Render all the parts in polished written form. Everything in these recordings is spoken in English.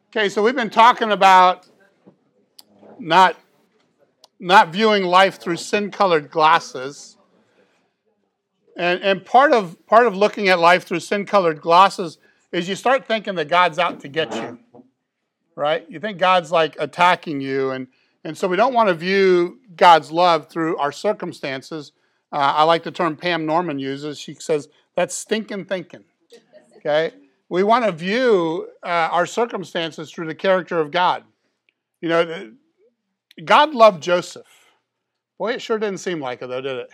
Okay, so we've been talking about not viewing life through sin-colored glasses, and part of looking at life through sin-colored glasses is you start thinking that God's out to get you, right? You think God's like attacking you, and so we don't want to view God's love through our circumstances. I like the term Pam Norman uses. She says that's stinking thinking. Okay, we want to view our circumstances through the character of God. You know, God loved Joseph. Boy, it sure didn't seem like it, though, did it?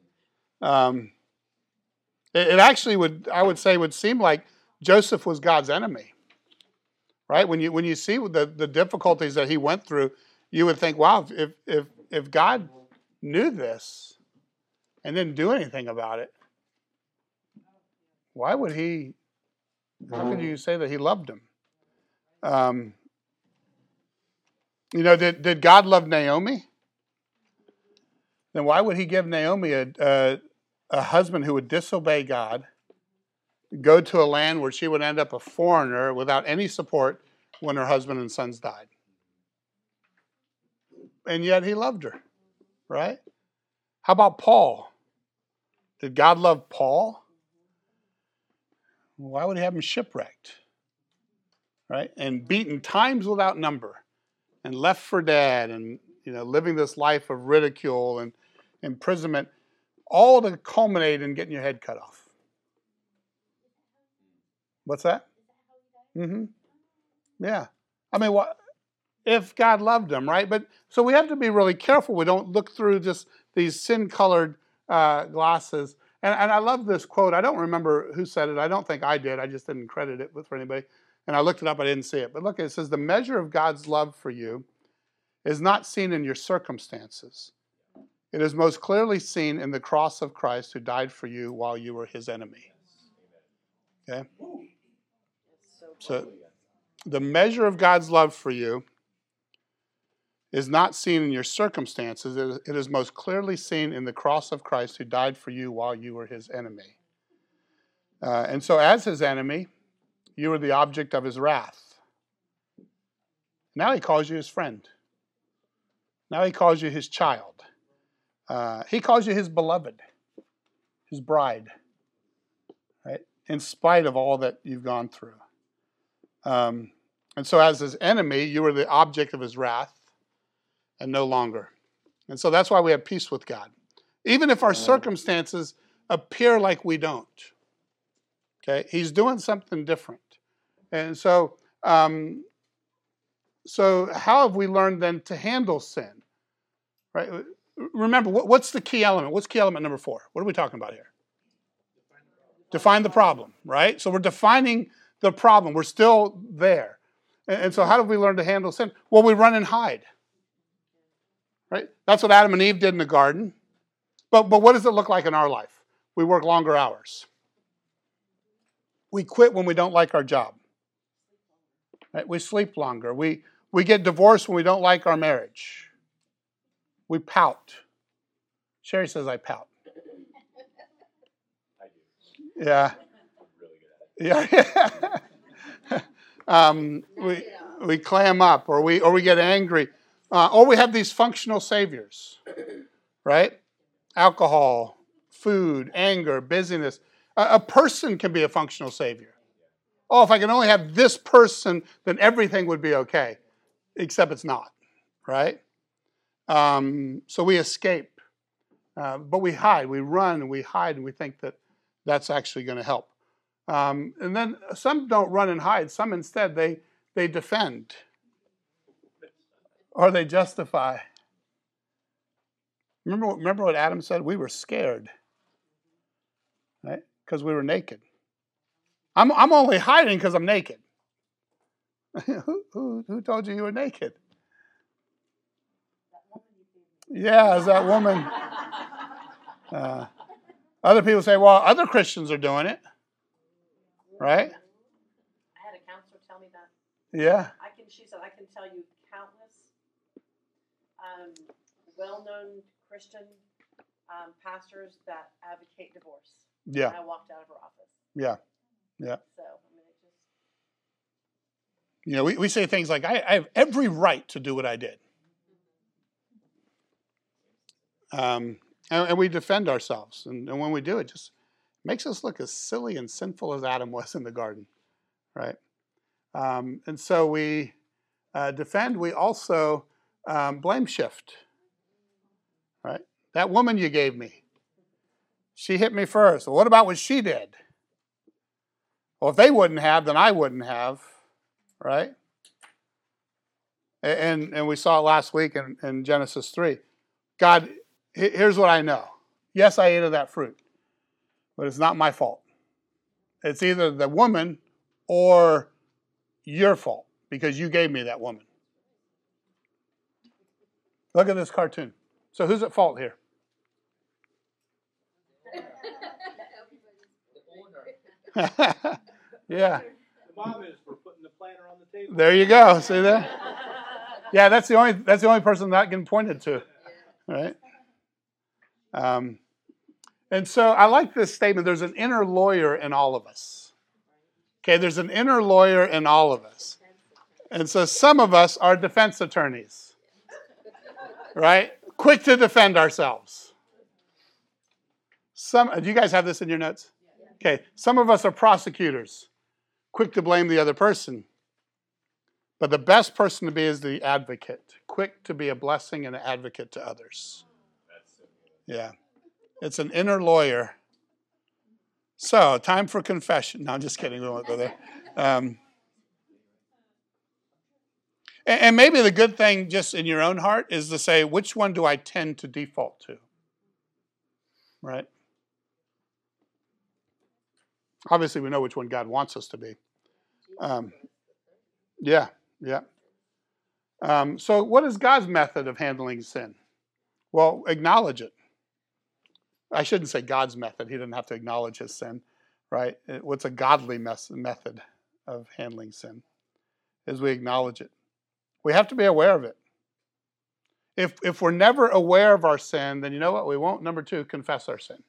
It actually would say, would seem like Joseph was God's enemy, right? When you see the difficulties that he went through, you would think, wow, if God knew this and didn't do anything about it, why would he? How could you say that he loved him? Did God love Naomi? Then why would he give Naomi a husband who would disobey God, go to a land where she would end up a foreigner without any support when her husband and sons died? And yet he loved her, right? How about Paul? Did God love Paul? Why would he have him shipwrecked, right? And beaten times without number, and left for dead, and living this life of ridicule and imprisonment, all to culminate in getting your head cut off. What's that? Mm-hmm. Yeah. I mean, what if God loved him, right? But so we have to be really careful. We don't look through just these sin-colored glasses. And I love this quote. I don't remember who said it. I don't think I did. I just didn't credit it for anybody. And I looked it up. I didn't see it. But look, it says, the measure of God's love for you is not seen in your circumstances. It is most clearly seen in the cross of Christ who died for you while you were his enemy. Okay? So the measure of God's love for you is not seen in your circumstances. It is most clearly seen in the cross of Christ who died for you while you were his enemy. And so as his enemy, you were the object of his wrath. Now he calls you his friend. Now he calls you his child. He calls you his beloved, his bride, right? In spite of all that you've gone through. And so as his enemy, you were the object of his wrath and no longer. And so that's why we have peace with God. Even if our circumstances appear like we don't. Okay? He's doing something different. And so, so how have we learned then to handle sin? Right? Remember, what's the key element? What's key element number 4? What are we talking about here? Define the problem, right? So we're defining the problem. We're still there. And so how do we learn to handle sin? Well, we run and hide. Right? That's what Adam and Eve did in the garden. But what does it look like in our life? We work longer hours. We quit when we don't like our job. Right? We sleep longer. We get divorced when we don't like our marriage. We pout. Sherry says I pout. I do. Yeah. I'm really good at it. We clam up, or we get angry, or we have these functional saviors, right? Alcohol, food, anger, busyness. A person can be a functional savior. Oh, if I can only have this person, then everything would be okay. Except it's not, right? So we escape. But we hide. We run and we hide and we think that that's actually going to help. And then some don't run and hide. Some instead, they defend. Or they justify. Remember what Adam said? We were scared. Right? Because we were naked. I'm only hiding because I'm naked. who told you were naked? Yeah, it's that woman. Other people say, well, other Christians are doing it. Right? I had a counselor tell me that. Yeah. She said, I can tell you countless well-known Christian pastors that advocate divorce. Yeah. And I walked out of her office. Yeah. Yeah. So, I mean, it just... We say things like, I have every right to do what I did. And we defend ourselves. And when we do, it just makes us look as silly and sinful as Adam was in the garden, right? And so we defend. We also blame shift, right? That woman you gave me, she hit me first. Well, what about what she did? Well, if they wouldn't have, then I wouldn't have, right? And we saw it last week in Genesis 3. God, here's what I know. Yes, I ate of that fruit, but it's not my fault. It's either the woman or your fault because you gave me that woman. Look at this cartoon. So who's at fault here? Yeah. The mom is for putting the planter on the table. There you go. See that? Yeah, that's the only person not getting pointed to, right? And so I like this statement. There's an inner lawyer in all of us. Okay, there's an inner lawyer in all of us. And so some of us are defense attorneys, right? Quick to defend ourselves. Do you guys have this in your notes? Okay, some of us are prosecutors, quick to blame the other person. But the best person to be is the advocate, quick to be a blessing and an advocate to others. Yeah, it's an inner lawyer. So, time for confession. No, I'm just kidding. We won't go there. And maybe the good thing just in your own heart is to say, which one do I tend to default to? Right? Obviously, we know which one God wants us to be. Yeah. So what is God's method of handling sin? Well, acknowledge it. I shouldn't say God's method. He didn't have to acknowledge his sin, right? What's a godly method of handling sin? Is we acknowledge it. We have to be aware of it. If we're never aware of our sin, then you know what? We won't, number 2, confess our sin.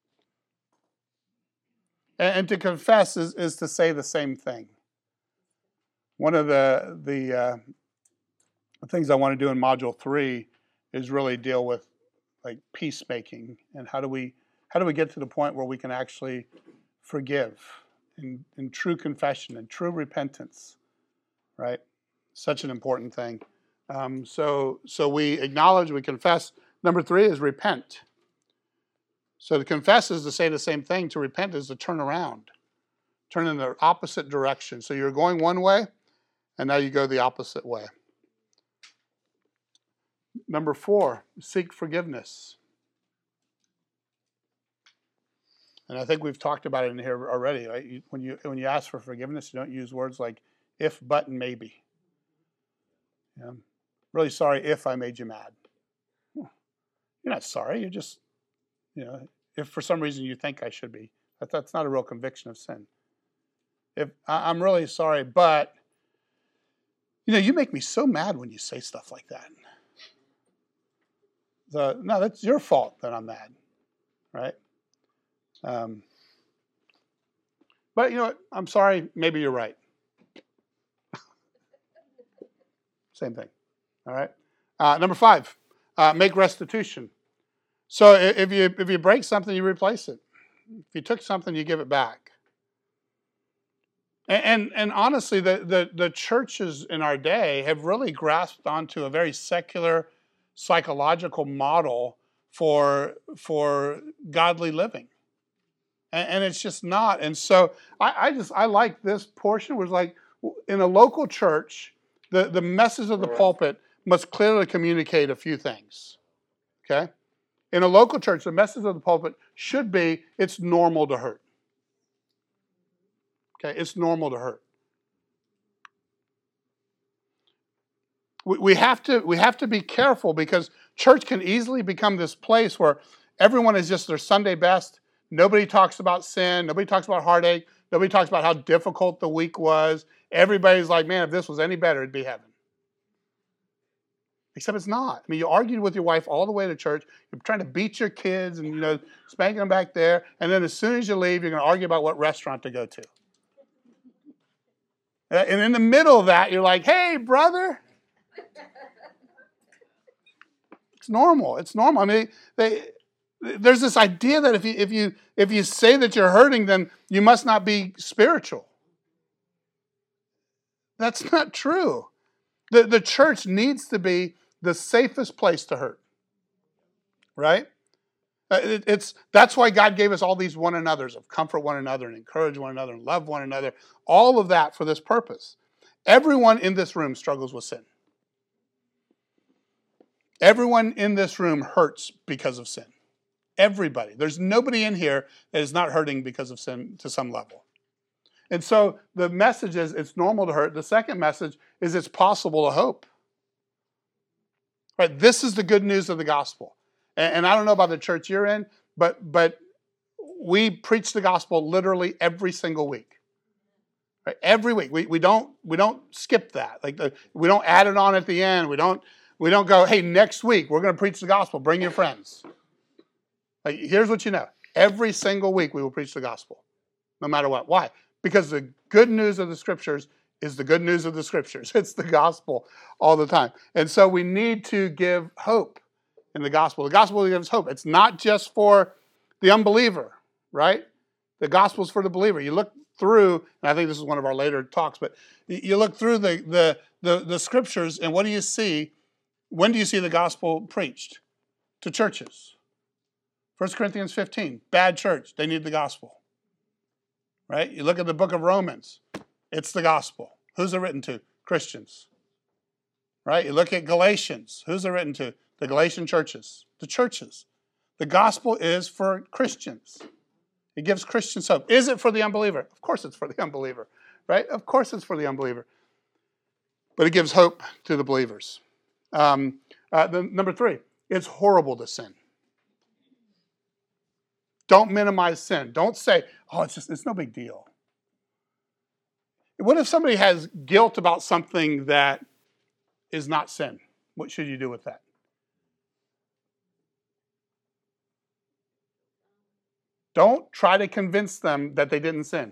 And to confess is to say the same thing. One of the things I want to do in Module 3 is really deal with like peacemaking and how do we get to the point where we can actually forgive in true confession and true repentance, right? Such an important thing. So we acknowledge, we confess. Number 3 is repent. So to confess is to say the same thing. To repent is to turn around, turn in the opposite direction. So you're going one way, and now you go the opposite way. Number 4, seek forgiveness. And I think we've talked about it in here already. Right? When you ask for forgiveness, you don't use words like if, but, and maybe. I'm really sorry if I made you mad. You're not sorry. You're just, if for some reason you think I should be. That's not a real conviction of sin. If I'm really sorry, but, you make me so mad when you say stuff like that. No, that's your fault that I'm mad, right? But you know what? I'm sorry. Maybe you're right. Same thing. All right. Number 5, make restitution. So if you break something, you replace it. If you took something, you give it back. And honestly, the churches in our day have really grasped onto a very secular, psychological model for godly living, and it's just not. And so I like this portion. It was like in a local church, the message of the pulpit must clearly communicate a few things. Okay, in a local church, the message of the pulpit should be it's normal to hurt. Okay, it's normal to hurt. We have to be careful because church can easily become this place where everyone is just their Sunday best. Nobody talks about sin. Nobody talks about heartache. Nobody talks about how difficult the week was. Everybody's like, man, if this was any better, it'd be heaven. Except it's not. I mean, you argued with your wife all the way to church. You're trying to beat your kids and spanking them back there. And then as soon as you leave, you're going to argue about what restaurant to go to. And in the middle of that, you're like, hey, brother. It's normal. It's normal. I mean, there's this idea that if you say that you're hurting, then you must not be spiritual. That's not true. The church needs to be the safest place to hurt. Right? That's why God gave us all these one another's of comfort one another and encourage one another and love one another. All of that for this purpose. Everyone in this room struggles with sin. Everyone in this room hurts because of sin. Everybody. There's nobody in here that is not hurting because of sin to some level. And so the message is it's normal to hurt. The second message is it's possible to hope. Right? This is the good news of the gospel. And I don't know about the church you're in, but we preach the gospel literally every single week. Right? Every week. We don't skip that. We don't add it on at the end. We don't go, hey, next week we're going to preach the gospel. Bring your friends. Here's what you know. Every single week we will preach the gospel, no matter what. Why? Because the good news of the scriptures is the good news of the scriptures. It's the gospel all the time. And so we need to give hope in the gospel. The gospel gives hope. It's not just for the unbeliever, right? The gospel is for the believer. You look through, and I think this is one of our later talks, but you look through the scriptures, and what do you see? When do you see the gospel preached? To churches. 1 Corinthians 15, bad church, they need the gospel. Right? You look at the book of Romans, it's the gospel. Who's it written to? Christians. Right? You look at Galatians, who's it written to? The Galatian churches. The churches. The gospel is for Christians. It gives Christians hope. Is it for the unbeliever? Of course it's for the unbeliever. Right? Of course it's for the unbeliever. But it gives hope to the believers. Number 3, it's horrible to sin. Don't minimize sin. Don't say, oh, it's no big deal. What if somebody has guilt about something that is not sin? What should you do with that? Don't try to convince them that they didn't sin.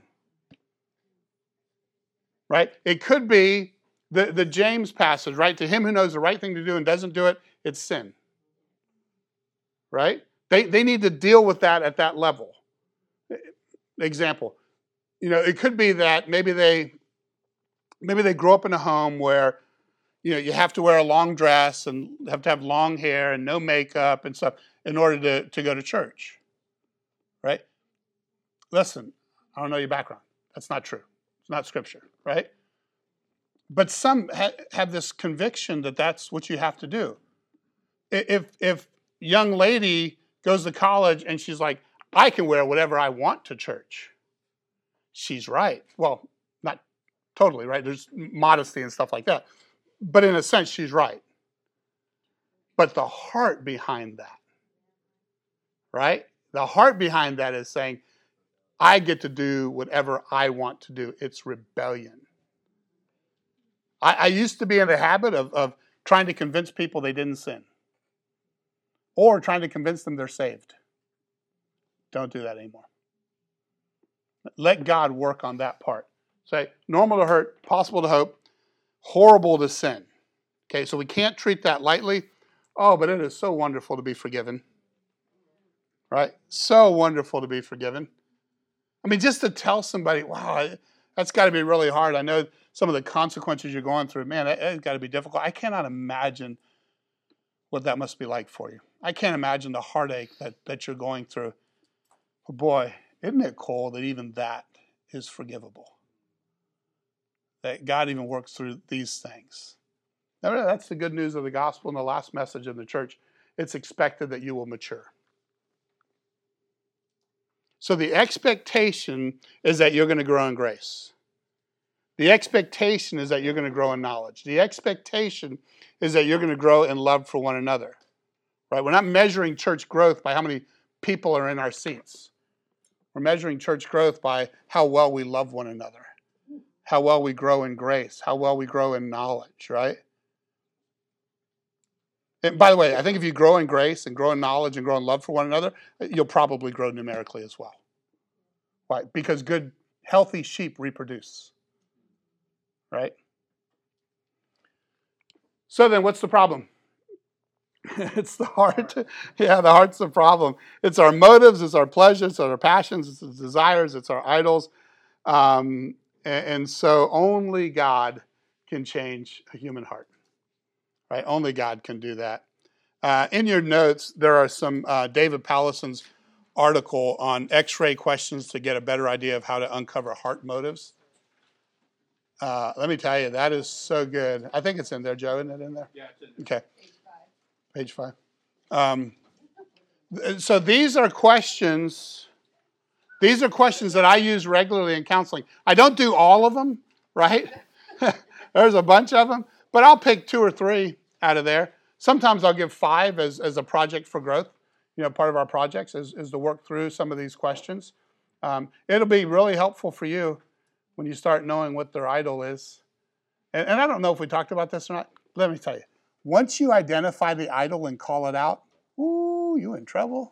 Right? It could be the James passage, right? To him who knows the right thing to do and doesn't do it, it's sin. Right? They need to deal with that at that level. Example, it could be that maybe they grow up in a home where, you have to wear a long dress and have to have long hair and no makeup and stuff in order to go to church. Right? Listen, I don't know your background. That's not true. It's not scripture, right? But some have this conviction that that's what you have to do. If young lady goes to college and she's like, I can wear whatever I want to church, she's right. Well, not totally right. There's modesty and stuff like that. But in a sense, she's right. But the heart behind that, right? The heart behind that is saying, I get to do whatever I want to do. It's rebellion. I used to be in the habit of trying to convince people they didn't sin. Or trying to convince them they're saved. Don't do that anymore. Let God work on that part. Say, normal to hurt, possible to hope, horrible to sin. Okay, so we can't treat that lightly. Oh, but it is so wonderful to be forgiven. Right? So wonderful to be forgiven. I mean, just to tell somebody, wow, that's got to be really hard. I know some of the consequences you're going through. Man, it's got to be difficult. I cannot imagine what that must be like for you. I can't imagine the heartache that you're going through. But boy, isn't it cool that even that is forgivable? That God even works through these things. Now, that's the good news of the gospel and the last message in the church. It's expected that you will mature. So the expectation is that you're going to grow in grace. The expectation is that you're going to grow in knowledge. The expectation is that you're going to grow in love for one another. Right? We're not measuring church growth by how many people are in our seats. We're measuring church growth by how well we love one another, how well we grow in grace, how well we grow in knowledge, right? And by the way, I think if you grow in grace and grow in knowledge and grow in love for one another, you'll probably grow numerically as well. Why? Because good, healthy sheep reproduce. right? So then what's the problem? It's the heart. Yeah, the heart's the problem. It's our motives, it's our pleasures, it's our passions, it's our desires, it's our idols. And so only God can change a human heart, right? Only God can do that. In your notes, there are some David Pallison's article on X-ray questions to get a better idea of how to uncover heart motives. Let me tell you, that is so good. I think it's in there, Joe. Isn't it in there? Yeah, it's in there. Okay. Page 5. So these are questions. These are questions that I use regularly in counseling. I don't do all of them, right? There's a bunch of them, but I'll pick 2 or 3 out of there. Sometimes I'll give 5 as a project for growth. Part of our projects is to work through some of these questions. It'll be really helpful for you when you start knowing what their idol is. And I don't know if we talked about this or not. Let me tell you. Once you identify the idol and call it out, ooh, you in trouble.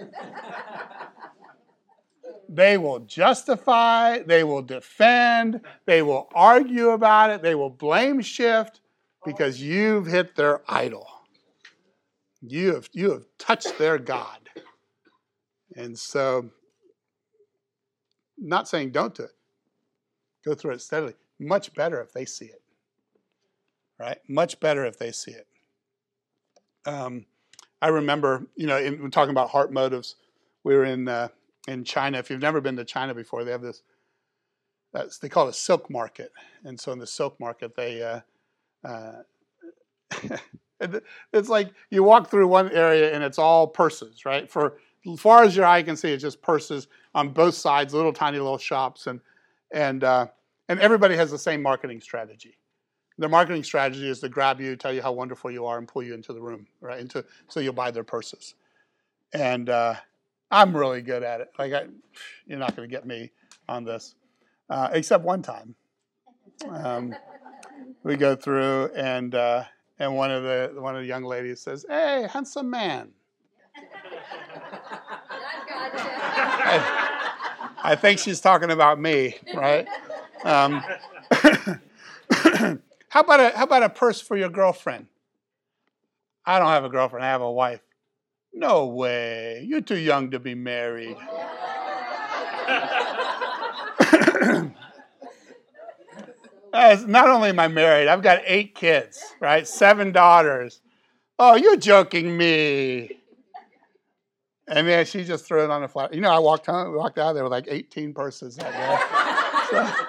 They will justify, they will defend, they will argue about it, they will blame shift because you've hit their idol. You have touched their God. And so, not saying don't do it. Go through it steadily. Much better if they see it. Right? Much better if they see it. I remember, in talking about heart motives, we were in China. If you've never been to China before, they have this, they call it a silk market. And so in the silk market, they, it's like you walk through one area and it's all purses, right? For as far as your eye can see, it's just purses on both sides, little tiny little shops. And everybody has the same marketing strategy. Their marketing strategy is to grab you, tell you how wonderful you are, and pull you into the room, right? So you'll buy their purses. And I'm really good at it. You're not going to get me on this, except one time. We go through, and one of the young ladies says, "Hey, handsome man." I think she's talking about me, right? How about a purse for your girlfriend? I don't have a girlfriend. I have a wife. No way. You're too young to be married. Not only am I married, I've got 8 kids, right? 7 daughters. Oh, you're joking me. And then she just threw it on the flat. I walked out of there with like 18 purses that day. So,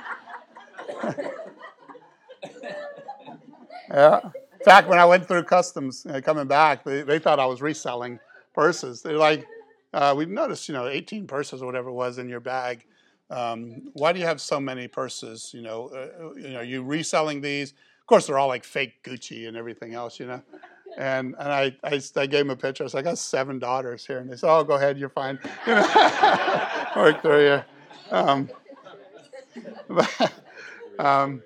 yeah. In fact, when I went through customs coming back, they thought I was reselling purses. They're like, "We noticed, 18 purses or whatever it was in your bag. Why do you have so many purses? Are you reselling these? Of course, they're all like fake Gucci and everything else, And I gave them a picture. I was like, I got 7 daughters here, and they said, "Oh, go ahead, you're fine." Work through you.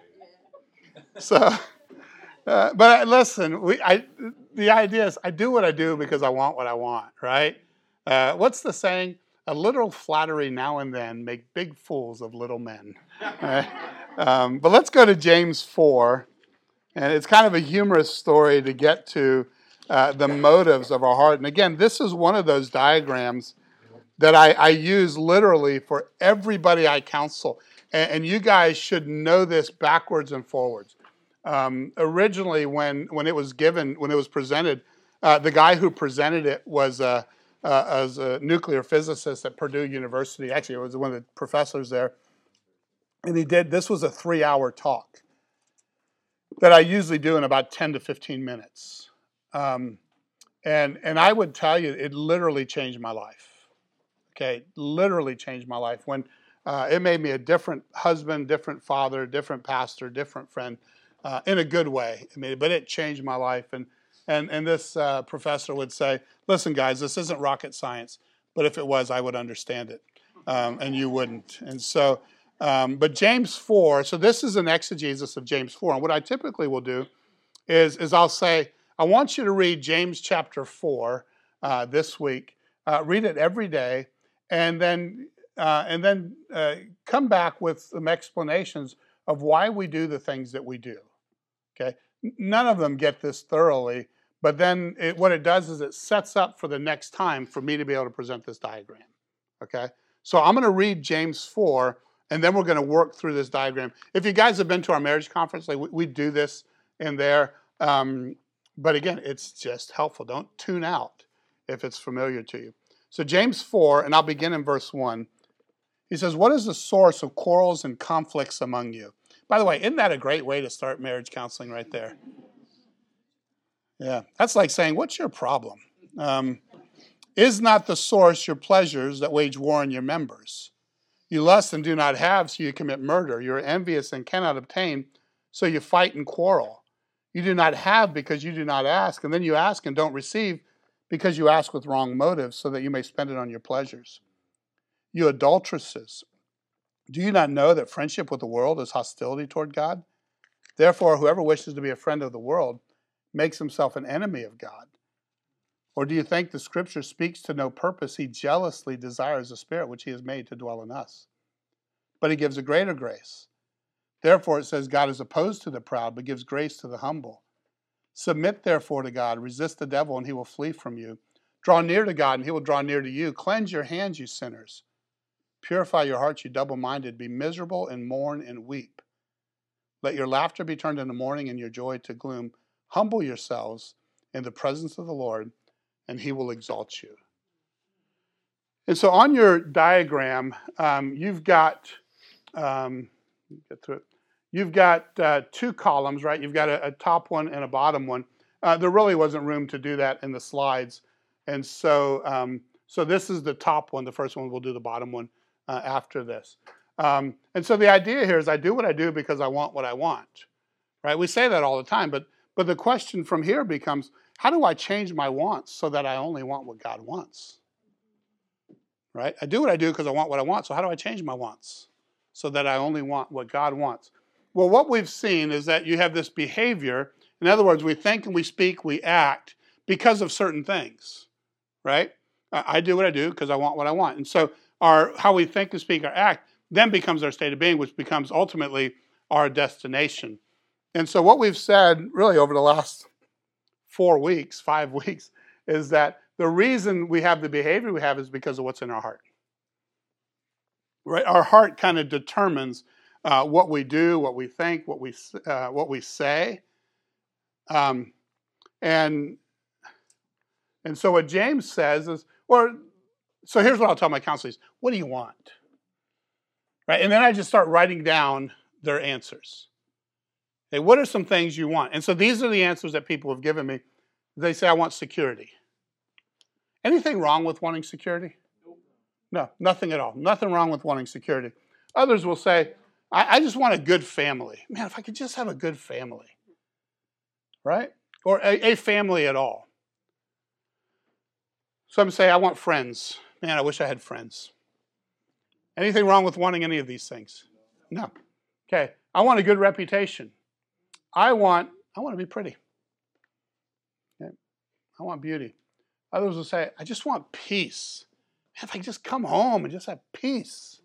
But listen, the idea is I do what I do because I want what I want, right? What's the saying? A little flattery now and then make big fools of little men. Right? But let's go to James 4. And it's kind of a humorous story to get to the motives of our heart. And again, this is one of those diagrams that I use literally for everybody I counsel. And you guys should know this backwards and forwards. Originally, when it was presented, the guy who presented it was as a nuclear physicist at Purdue University. Actually, it was one of the professors there. And this was a 3-hour talk that I usually do in about 10 to 15 minutes. And I would tell you, it literally changed my life. Okay, literally changed my life. When it made me a different husband, different father, different pastor, different friend, in a good way. But it changed my life. And this professor would say, "Listen, guys, this isn't rocket science, but if it was, I would understand it, and you wouldn't." And so, but James 4. So this is an exegesis of James 4. And what I typically will do is I'll say, I want you to read James chapter 4 this week. Read it every day, and then come back with some explanations of why we do the things that we do. Okay, none of them get this thoroughly, but then what it does is it sets up for the next time for me to be able to present this diagram. Okay, so I'm going to read James 4, and then we're going to work through this diagram. If you guys have been to our marriage conference, like we do this in there, but again, it's just helpful. Don't tune out if it's familiar to you. So James 4, and I'll begin in verse 1. He says, "What is the source of quarrels and conflicts among you?" By the way, isn't that a great way to start marriage counseling right there? Yeah, that's like saying, what's your problem? Is not the source your pleasures that wage war on your members? You lust and do not have, so you commit murder. You are envious and cannot obtain, so you fight and quarrel. You do not have because you do not ask, and then you ask and don't receive because you ask with wrong motives, so that you may spend it on your pleasures. You adulteresses, do you not know that friendship with the world is hostility toward God? Therefore, whoever wishes to be a friend of the world makes himself an enemy of God. Or do you think the Scripture speaks to no purpose? He jealously desires the Spirit which he has made to dwell in us. But he gives a greater grace. Therefore, it says, God is opposed to the proud, but gives grace to the humble. Submit therefore to God, resist the devil, and he will flee from you. Draw near to God, and he will draw near to you. Cleanse your hands, you sinners. Purify your hearts, you double-minded. Be miserable and mourn and weep. Let your laughter be turned into mourning and your joy to gloom. Humble yourselves in the presence of the Lord, and he will exalt you. And so on your diagram, you've got two columns, right? You've got a top one and a bottom one. There really wasn't room to do that in the slides. And so this is the top one. The first one, we'll do the bottom one after this. And so the idea here is I do what I do because I want what I want, right? We say that all the time, but the question from here becomes, how do I change my wants so that I only want what God wants, right? I do what I do because I want what I want, so how do I change my wants so that I only want what God wants? Well, what we've seen is that you have this behavior. In other words, we think and we speak, we act because of certain things, right? I do what I do because I want what I want. And so how we think and speak or act then becomes our state of being, which becomes ultimately our destination. And so what we've said really over the last 5 weeks, is that the reason we have the behavior we have is because of what's in our heart. Right? Our heart kind of determines what we do, what we think, what we say. And so what James says is, so here's what I'll tell my counselors: what do you want? Right? And then I just start writing down their answers. Okay, what are some things you want? And so these are the answers that people have given me. They say, I want security. Anything wrong with wanting security? No, nothing at all. Nothing wrong with wanting security. Others will say, I just want a good family. Man, if I could just have a good family. Right? Or a family at all. Some say, I want friends. Man, I wish I had friends. Anything wrong with wanting any of these things? No. Okay, I want a good reputation. I want to be pretty. Okay? I want beauty. Others will say, I just want peace. Man, if I just come home and just have peace.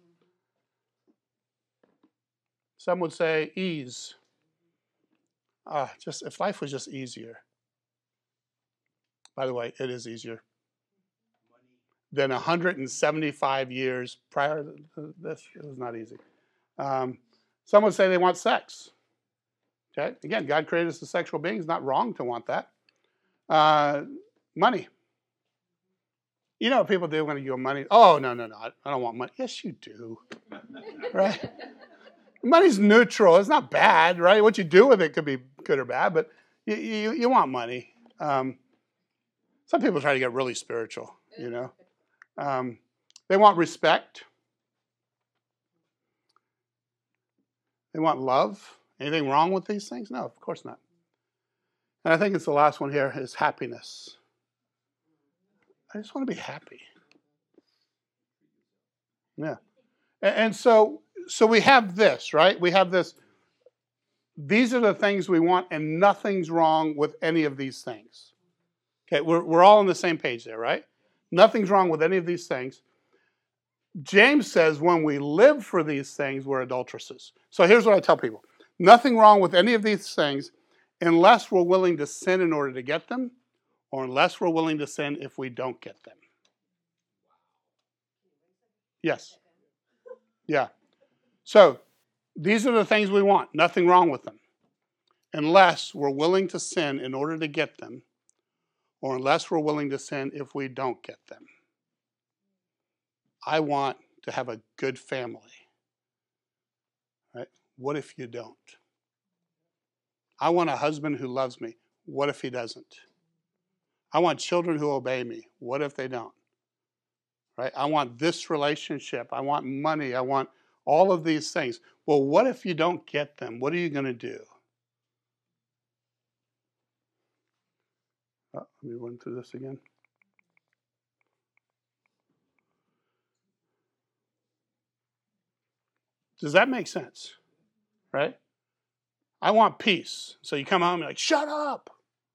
Some would say ease. Just if life was just easier. By the way, it is easier than 175 years prior to this. It was not easy. Some would say they want sex. Okay, again, God created us as sexual beings. Not wrong to want that. Money. You know what people do when you give money? Oh, no, I don't want money. Yes, you do. Right? Money's neutral. It's not bad, right? What you do with it could be good or bad, but you want money. Some people try to get really spiritual, you know. They want respect. They want love. Anything wrong with these things? No, of course not. And I think it's the last one here is happiness. I just want to be happy. Yeah. And so we have this, right? We have this. These are the things we want, and nothing's wrong with any of these things. Okay, we're all on the same page there, right? Nothing's wrong with any of these things. James says when we live for these things, we're adulteresses. So here's what I tell people. Nothing wrong with any of these things unless we're willing to sin in order to get them, or unless we're willing to sin if we don't get them. Yes. Yeah. So these are the things we want. Nothing wrong with them. Unless we're willing to sin in order to get them, or unless we're willing to sin if we don't get them. I want to have a good family. Right? What if you don't? I want a husband who loves me. What if he doesn't? I want children who obey me. What if they don't? Right? I want this relationship. I want money. I want all of these things. Well, what if you don't get them? What are you going to do? Let me run through this again. Does that make sense? Right? I want peace. So you come home and you're like, shut up.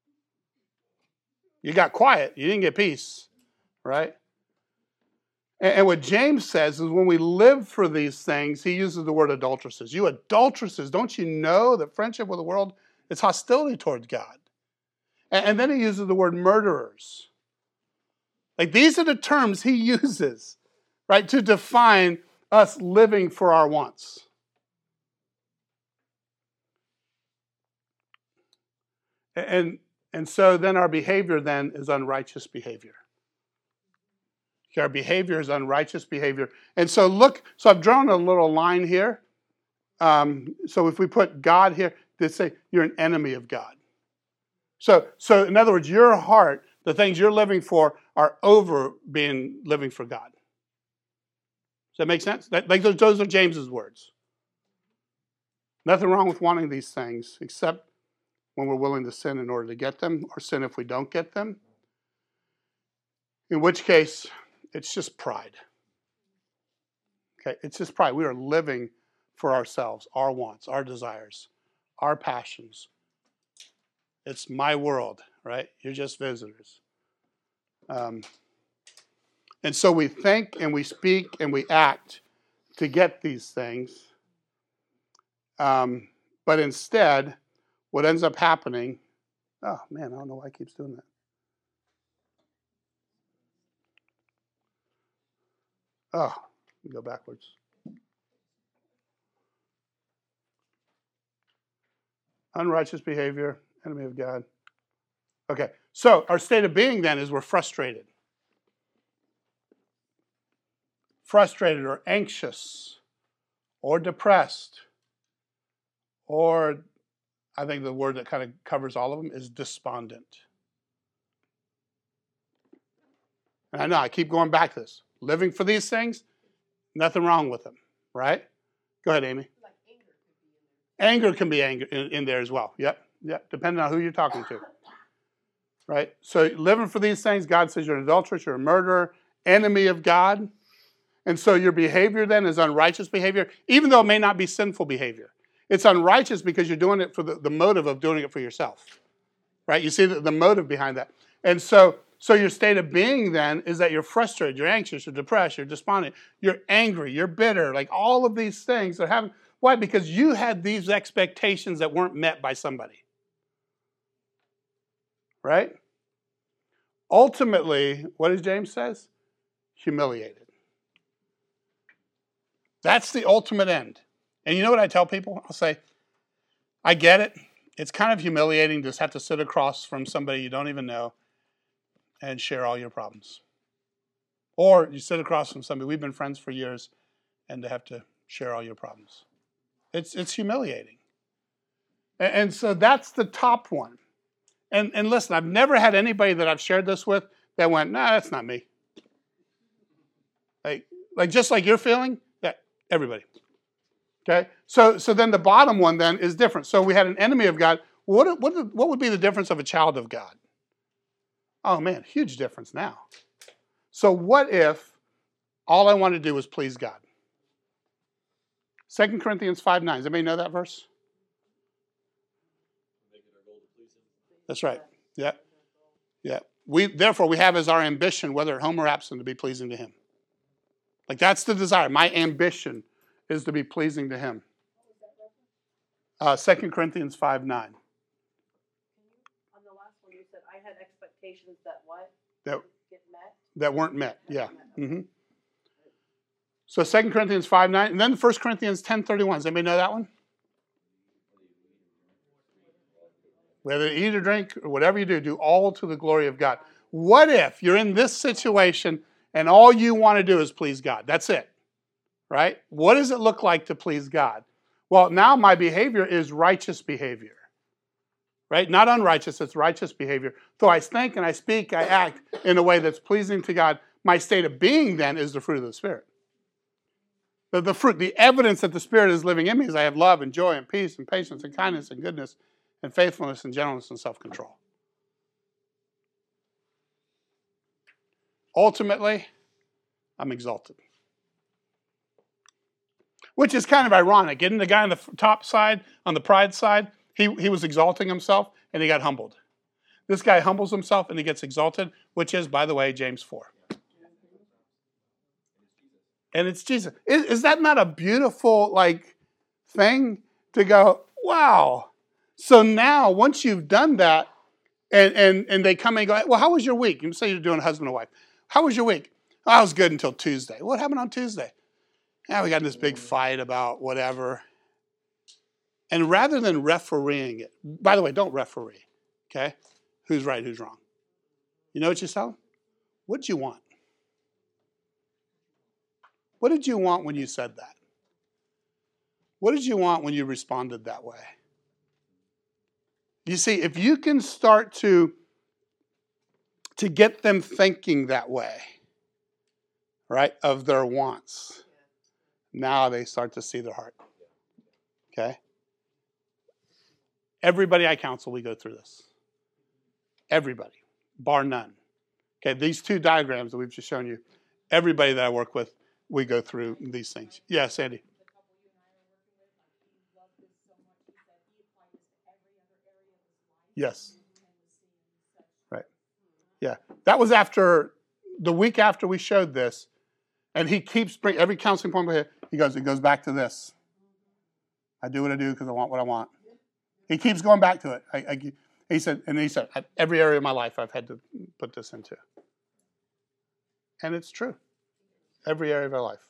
You got quiet. You didn't get peace. Right? And what James says is when we live for these things, he uses the word adulteresses. You adulteresses, don't you know that friendship with the world is hostility towards God? And then he uses the word murderers. Like these are the terms he uses, right, to define us living for our wants. And so then our behavior then is unrighteous behavior. Our behavior is unrighteous behavior. And so look, so I've drawn a little line here. So if we put God here, they say you're an enemy of God. So in other words, your heart, the things you're living for, are over being living for God. Does that make sense? Those are James's words. Nothing wrong with wanting these things, except when we're willing to sin in order to get them, or sin if we don't get them. In which case, it's just pride. Okay, it's just pride. We are living for ourselves, our wants, our desires, our passions. It's my world, right? You're just visitors. And so we think and we speak and we act to get these things. But instead, what ends up happening, oh man, I don't know why it keeps doing that. Oh, let me go backwards. Unrighteous behavior, enemy of God. Okay, so our state of being then is we're frustrated. Frustrated or anxious or depressed, or I think the word that kind of covers all of them is despondent. And I know I keep going back to this. Living for these things, nothing wrong with them, right? Go ahead, Amy. Like anger could be Anger can be in there as well. Yep, depending on who you're talking to. Right? So living for these things, God says you're an adulteress, you're a murderer, enemy of God. And so your behavior then is unrighteous behavior, even though it may not be sinful behavior. It's unrighteous because you're doing it for the motive of doing it for yourself. Right? You see the motive behind that. And so your state of being then is that you're frustrated, you're anxious, you're depressed, you're despondent, you're angry, you're bitter, like all of these things that happen. Why? Because you had these expectations that weren't met by somebody. Right? Ultimately, what does James says? Humiliated. That's the ultimate end. And you know what I tell people? I'll say, I get it. It's kind of humiliating to just have to sit across from somebody you don't even know and share all your problems. Or you sit across from somebody, we've been friends for years, and to have to share all your problems. It's humiliating. And so that's the top one. And listen, I've never had anybody that I've shared this with that went, nah, that's not me. Like just like you're feeling, that everybody. Okay? So then the bottom one then is different. So we had an enemy of God. What would be the difference of a child of God? Oh man, huge difference now. So what if all I wanted to do was please God? 2 Corinthians 5:9. Does anybody know that verse? That's right. Yeah. Yeah. Therefore we have as our ambition, whether at home or absent, to be pleasing to Him. Like that's the desire. My ambition is to be pleasing to him. 2 Corinthians 5:9. On the last one, you said I had expectations that what? That, Get met? that weren't met. Yeah. Mm-hmm. So 2 Corinthians 5:9. And then 1 Corinthians 10:31. Does anybody know that one? Whether you eat or drink or whatever you do, do all to the glory of God. What if you're in this situation and all you want to do is please God? That's it, right? What does it look like to please God? Well, now my behavior is righteous behavior, right? Not unrighteous, it's righteous behavior. So I think and I speak, I act in a way that's pleasing to God. My state of being then is the fruit of the Spirit. The fruit, the evidence that the Spirit is living in me is I have love and joy and peace and patience and kindness and goodness and faithfulness and gentleness and self-control. Ultimately, I'm exalted. Which is kind of ironic. Isn't the guy on the top side, on the pride side, he was exalting himself and he got humbled. This guy humbles himself and he gets exalted, which is, by the way, James 4. And it's Jesus. Is that not a beautiful thing to go, wow. So now, once you've done that, and they come and go, well, how was your week? You say you're doing husband and wife. How was your week? Oh, I was good until Tuesday. What happened on Tuesday? Yeah, we got in this big fight about whatever. And rather than refereeing it, by the way, don't referee, okay? Who's right, who's wrong? You know what you tell them? What did you want? What did you want when you said that? What did you want when you responded that way? You see, if you can start to get them thinking that way, right, of their wants, now they start to see their heart. Okay? Everybody I counsel, we go through this. Everybody, bar none. Okay, these two diagrams that we've just shown you, everybody that I work with, we go through these things. Yeah, Sandy. Yes. Right. Yeah. That was after, the week after we showed this, and he keeps bringing, every counseling point we hit, it goes back to this. I do what I do because I want what I want. He keeps going back to it. He said, every area of my life I've had to put this into. And it's true. Every area of our life.